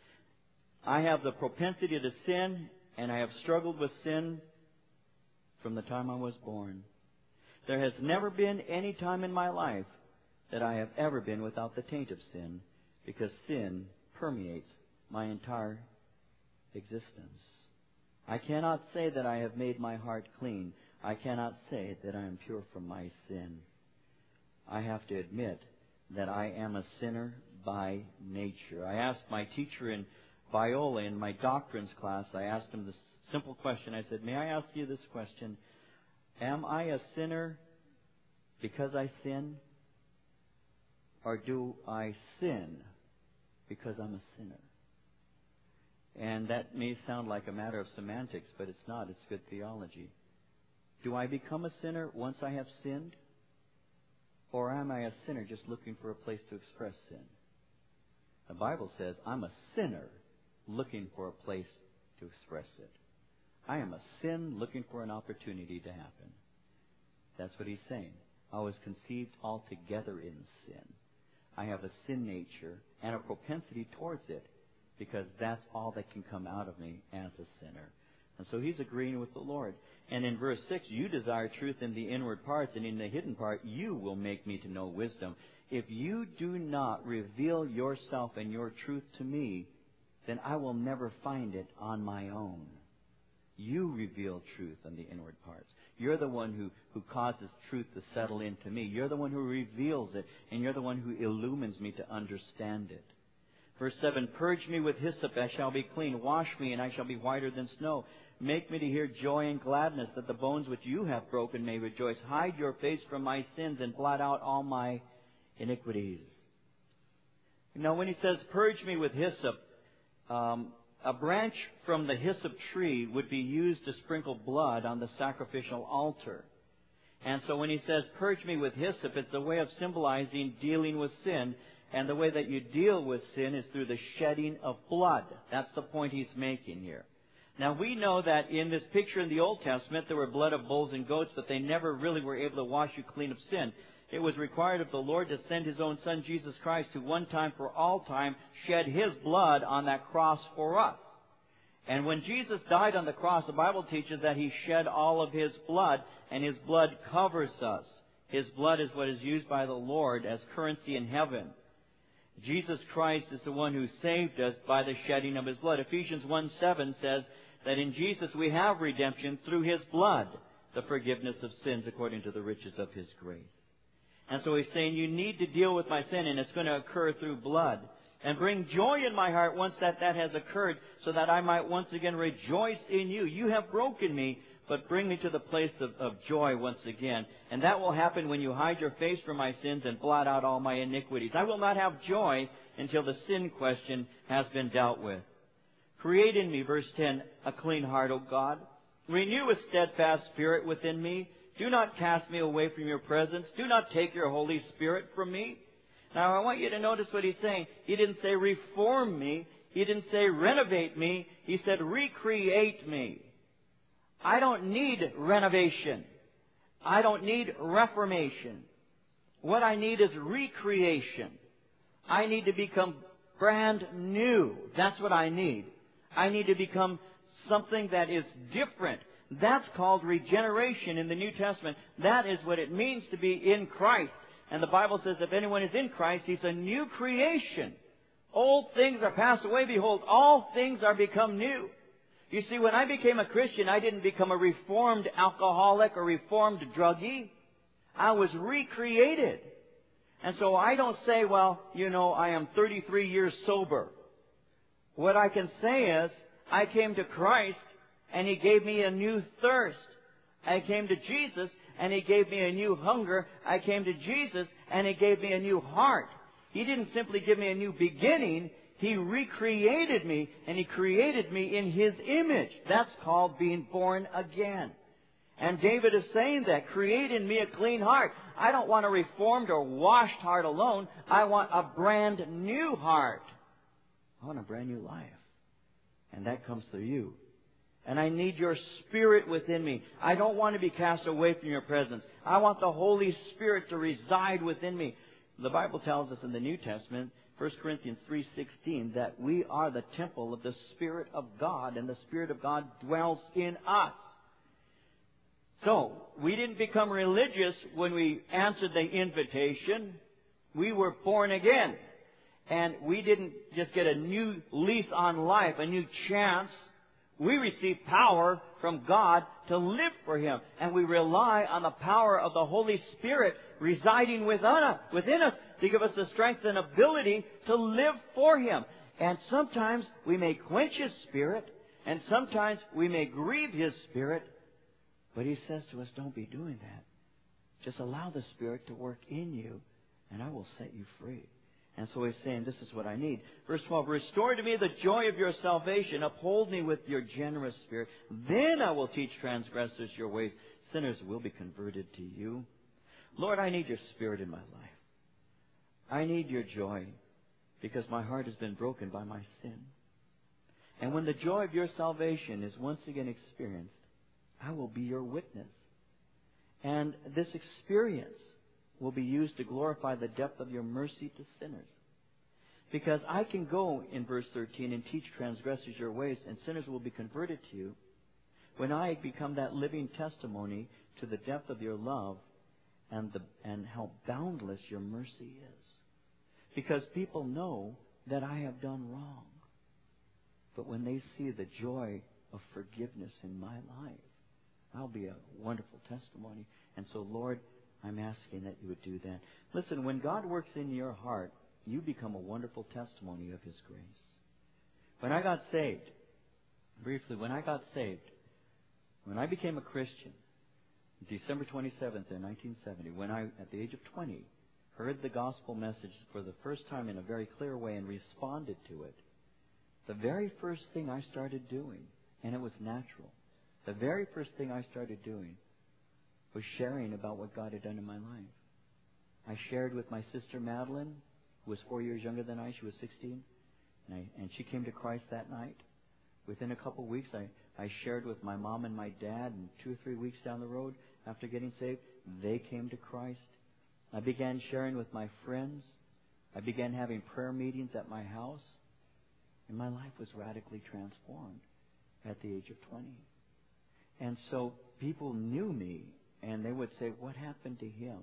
I have the propensity to sin, and I have struggled with sin from the time I was born. There has never been any time in my life that I have ever been without the taint of sin, because sin permeates my entire existence. I cannot say that I have made my heart clean. I cannot say that I am pure from my sin. I have to admit that I am a sinner by nature. I asked my teacher in Biola in my doctrines class, I asked him this simple question. I said, may I ask you this question? Am I a sinner because I sin? Or do I sin because I'm a sinner? And that may sound like a matter of semantics, but it's not. It's good theology. Do I become a sinner once I have sinned? Or am I a sinner just looking for a place to express sin? The Bible says I'm a sinner looking for a place to express it. I am a sin looking for an opportunity to happen. That's what he's saying. I was conceived altogether in sin. I have a sin nature and a propensity towards it, because that's all that can come out of me as a sinner. And so he's agreeing with the Lord. And in verse 6, you desire truth in the inward parts, and in the hidden part you will make me to know wisdom. If you do not reveal yourself and your truth to me, then I will never find it on my own. You reveal truth in the inward parts. You're the one who causes truth to settle into me. You're the one who reveals it, and you're the one who illumines me to understand it. Verse 7, purge me with hyssop, I shall be clean. Wash me, and I shall be whiter than snow. Make me to hear joy and gladness, that the bones which you have broken may rejoice. Hide your face from my sins, and blot out all my iniquities. Now, when he says, purge me with hyssop, a branch from the hyssop tree would be used to sprinkle blood on the sacrificial altar. And so when he says, purge me with hyssop, it's a way of symbolizing dealing with sin. And the way that you deal with sin is through the shedding of blood. That's the point he's making here. Now, we know that in this picture in the Old Testament, there were blood of bulls and goats, but they never really were able to wash you clean of sin. It was required of the Lord to send His own Son, Jesus Christ, who one time for all time shed His blood on that cross for us. And when Jesus died on the cross, the Bible teaches that He shed all of His blood, and His blood covers us. His blood is what is used by the Lord as currency in heaven. Jesus Christ is the one who saved us by the shedding of His blood. Ephesians 1:7 says that in Jesus we have redemption through His blood, the forgiveness of sins according to the riches of His grace. And so he's saying, you need to deal with my sin, and it's going to occur through blood. And bring joy in my heart once that has occurred, so that I might once again rejoice in you. You have broken me, but bring me to the place of joy once again. And that will happen when you hide your face from my sins and blot out all my iniquities. I will not have joy until the sin question has been dealt with. Create in me, verse 10, a clean heart, O God. Renew a steadfast spirit within me. Do not cast me away from your presence. Do not take your Holy Spirit from me. Now, I want you to notice what he's saying. He didn't say reform me. He didn't say renovate me. He said recreate me. I don't need renovation. I don't need reformation. What I need is recreation. I need to become brand new. That's what I need. I need to become something that is different. That's called regeneration in the New Testament. That is what it means to be in Christ. And the Bible says if anyone is in Christ, he's a new creation. Old things are passed away. Behold, all things are become new. You see, when I became a Christian, I didn't become a reformed alcoholic or reformed druggie. I was recreated. And so I don't say, well, I am 33 years sober. What I can say is, I came to Christ and He gave me a new thirst. I came to Jesus and He gave me a new hunger. I came to Jesus and He gave me a new heart. He didn't simply give me a new beginning. He recreated me, and He created me in His image. That's called being born again. And David is saying that, create in me a clean heart. I don't want a reformed or washed heart alone. I want a brand new heart. I want a brand new life. And that comes through you. And I need your Spirit within me. I don't want to be cast away from your presence. I want the Holy Spirit to reside within me. The Bible tells us in the New Testament, 1 Corinthians 3:16, that we are the temple of the Spirit of God, and the Spirit of God dwells in us. So, we didn't become religious when we answered the invitation. We were born again. And we didn't just get a new lease on life, a new chance. We received power from God to live for Him. And we rely on the power of the Holy Spirit residing within us to give us the strength and ability to live for Him. And sometimes we may quench His Spirit, and sometimes we may grieve His Spirit. But He says to us, don't be doing that. Just allow the Spirit to work in you, and I will set you free. And so He's saying, this is what I need. Verse 12, restore to me the joy of your salvation. Uphold me with your generous spirit. Then I will teach transgressors your ways. Sinners will be converted to you. Lord, I need your Spirit in my life. I need your joy because my heart has been broken by my sin. And when the joy of your salvation is once again experienced, I will be your witness. And this experience will be used to glorify the depth of your mercy to sinners. Because I can go, in verse 13, and teach transgressors your ways, and sinners will be converted to you, when I become that living testimony to the depth of your love and how boundless your mercy is. Because people know that I have done wrong. But when they see the joy of forgiveness in my life, I'll be a wonderful testimony. And so, Lord, I'm asking that you would do that. Listen, when God works in your heart, you become a wonderful testimony of His grace. When I got saved, briefly, when I became a Christian, December 27th in 1970, when I, at the age of 20, heard the gospel message for the first time in a very clear way and responded to it, the very first thing I started doing, and it was natural, the very first thing I started doing was sharing about what God had done in my life. I shared with my sister Madeline, who was 4 years younger than I. She was 16. And she came to Christ that night. Within a couple of weeks, I shared with my mom and my dad. And 2 or 3 weeks down the road, after getting saved, they came to Christ. I began sharing with my friends. I began having prayer meetings at my house. And my life was radically transformed at the age of 20. And so people knew me. And they would say, what happened to him?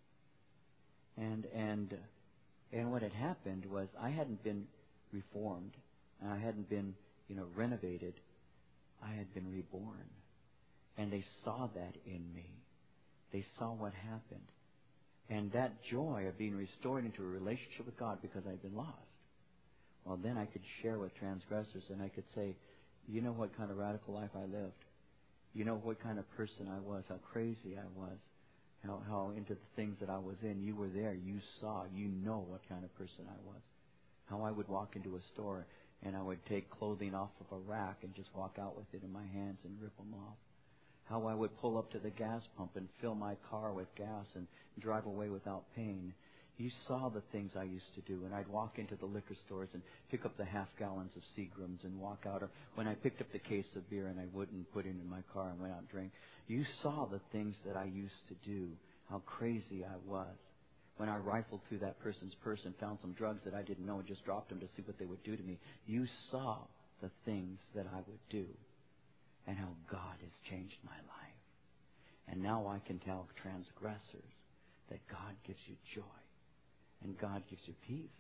And what had happened was I hadn't been reformed. I hadn't been, renovated. I had been reborn. And they saw that in me. They saw what happened. And that joy of being restored into a relationship with God because I'd been lost. Well, then I could share with transgressors and I could say, you know what kind of radical life I lived. You know what kind of person I was, how crazy I was, how into the things that I was in. You were there. You saw. You know what kind of person I was. How I would walk into a store and I would take clothing off of a rack and just walk out with it in my hands and rip them off. How I would pull up to the gas pump and fill my car with gas and drive away without pain. You saw the things I used to do. And I'd walk into the liquor stores and pick up the half gallons of Seagrams and walk out. Or when I picked up the case of beer and I wouldn't put it in my car and went out and drank. You saw the things that I used to do. How crazy I was. When I rifled through that person's purse and found some drugs that I didn't know and just dropped them to see what they would do to me. You saw the things that I would do. And how God has changed my life. And now I can tell transgressors that God gives you joy. And God gives you peace.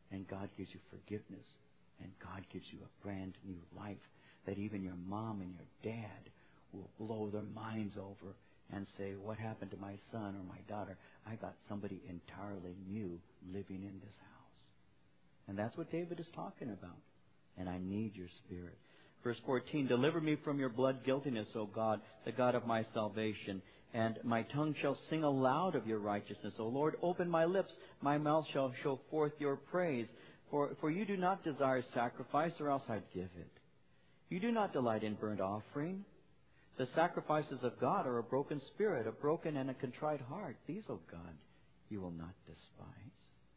And God gives you forgiveness. And God gives you a brand new life that even your mom and your dad will blow their minds over and say, what happened to my son or my daughter? I got somebody entirely new living in this house. And that's what David is talking about. And I need your Spirit. Verse 14, deliver me from your blood guiltiness, O God, the God of my salvation. And my tongue shall sing aloud of your righteousness. O Lord, open my lips. My mouth shall show forth your praise. For you do not desire sacrifice, or else I'd give it. You do not delight in burnt offering. The sacrifices of God are a broken spirit, a broken and a contrite heart. These, O God, you will not despise.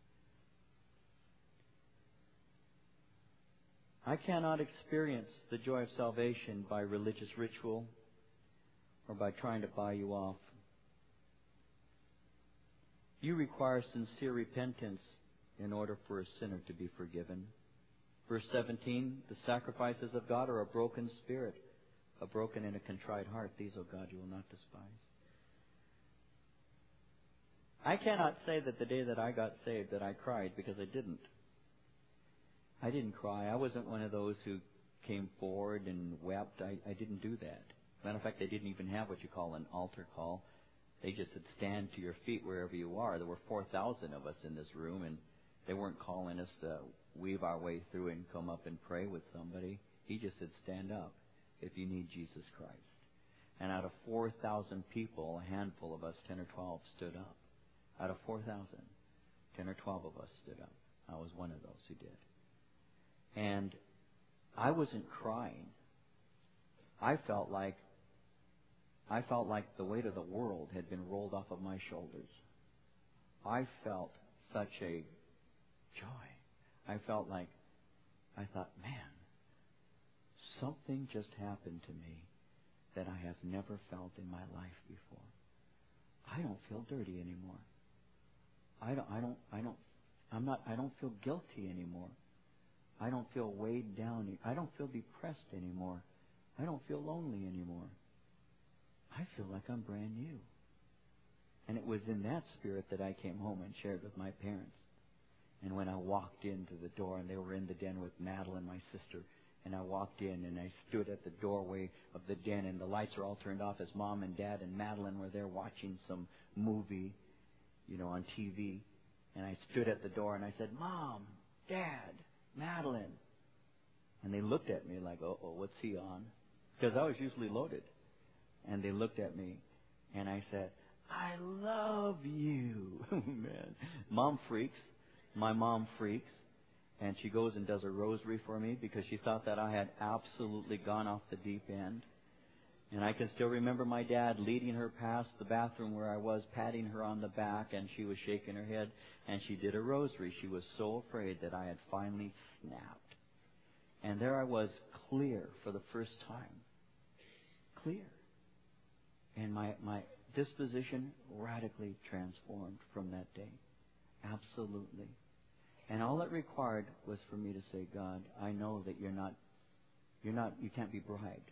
I cannot experience the joy of salvation by religious ritual or by trying to buy you off. You require sincere repentance in order for a sinner to be forgiven. Verse 17, the sacrifices of God are a broken spirit, a broken and a contrite heart. These, O God, you will not despise. I cannot say that the day that I got saved that I cried, because I didn't. I didn't cry. I wasn't one of those who came forward and wept. I didn't do that. Matter of fact, they didn't even have what you call an altar call. They just said, stand to your feet wherever you are. There were 4,000 of us in this room, and they weren't calling us to weave our way through and come up and pray with somebody. He just said, stand up if you need Jesus Christ. And out of 4,000 people, a handful of us, 10 or 12, stood up. Out of 4,000, 10 or 12 of us stood up. I was one of those who did. And I wasn't crying. I felt like the weight of the world had been rolled off of my shoulders. I felt such a joy. I felt like, I thought, man, something just happened to me that I have never felt in my life before. I don't feel dirty anymore. I don't feel guilty anymore. I don't feel weighed down. I don't feel depressed anymore. I don't feel lonely anymore. I feel like I'm brand new. And it was in that spirit that I came home and shared with my parents. And when I walked into the door, and they were in the den with Madeline, my sister, and I walked in and I stood at the doorway of the den, and the lights were all turned off as Mom and Dad and Madeline were there watching some movie, on TV. And I stood at the door and I said, Mom, Dad, Madeline. And they looked at me like, uh-oh, what's he on? Because I was usually loaded. And they looked at me and I said, I love you. Man, Mom freaks. My mom freaks. And she goes and does a rosary for me because she thought that I had absolutely gone off the deep end. And I can still remember my dad leading her past the bathroom where I was, patting her on the back, and she was shaking her head, and she did a rosary. She was so afraid that I had finally snapped. And there I was, clear for the first time. Clear. And my disposition radically transformed from that day. Absolutely. And all it required was for me to say, God, I know that you can't be bribed.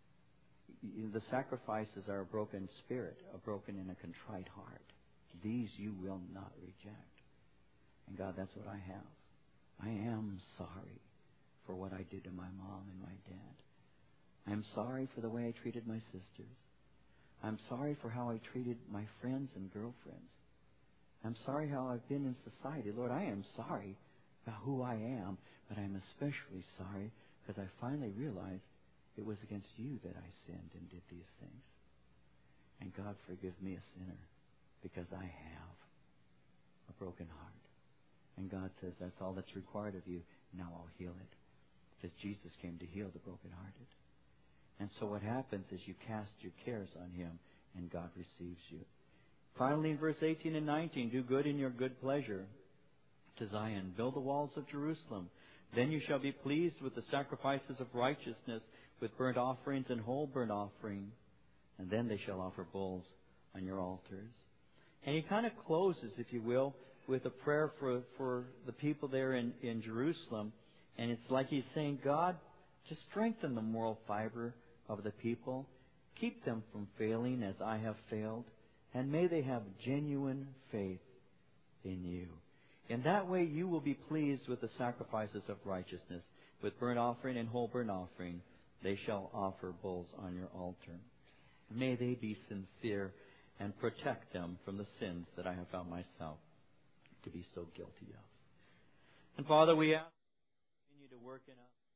The sacrifices are a broken spirit, a broken and a contrite heart. These you will not reject. And God, that's what I have. I am sorry for what I did to my mom and my dad. I'm sorry for the way I treated my sisters. I'm sorry for how I treated my friends and girlfriends. I'm sorry how I've been in society. Lord, I am sorry about who I am, but I'm especially sorry because I finally realized it was against you that I sinned and did these things. And God, forgive me, a sinner, because I have a broken heart. And God says, that's all that's required of you. Now I'll heal it. Because Jesus came to heal the brokenhearted. And so what happens is you cast your cares on Him, and God receives you. Finally, in verse 18 and 19, do good in your good pleasure to Zion. Build the walls of Jerusalem. Then you shall be pleased with the sacrifices of righteousness, with burnt offerings and whole burnt offering. And then they shall offer bulls on your altars. And he kind of closes, if you will, with a prayer for the people there in Jerusalem. And it's like he's saying, God, just strengthen the moral fiber of the people. Keep them from failing as I have failed. And may they have genuine faith in you. In that way you will be pleased with the sacrifices of righteousness. With burnt offering and whole burnt offering, they shall offer bulls on your altar. May they be sincere and protect them from the sins that I have found myself to be so guilty of. And Father, we ask you to continue to work in us.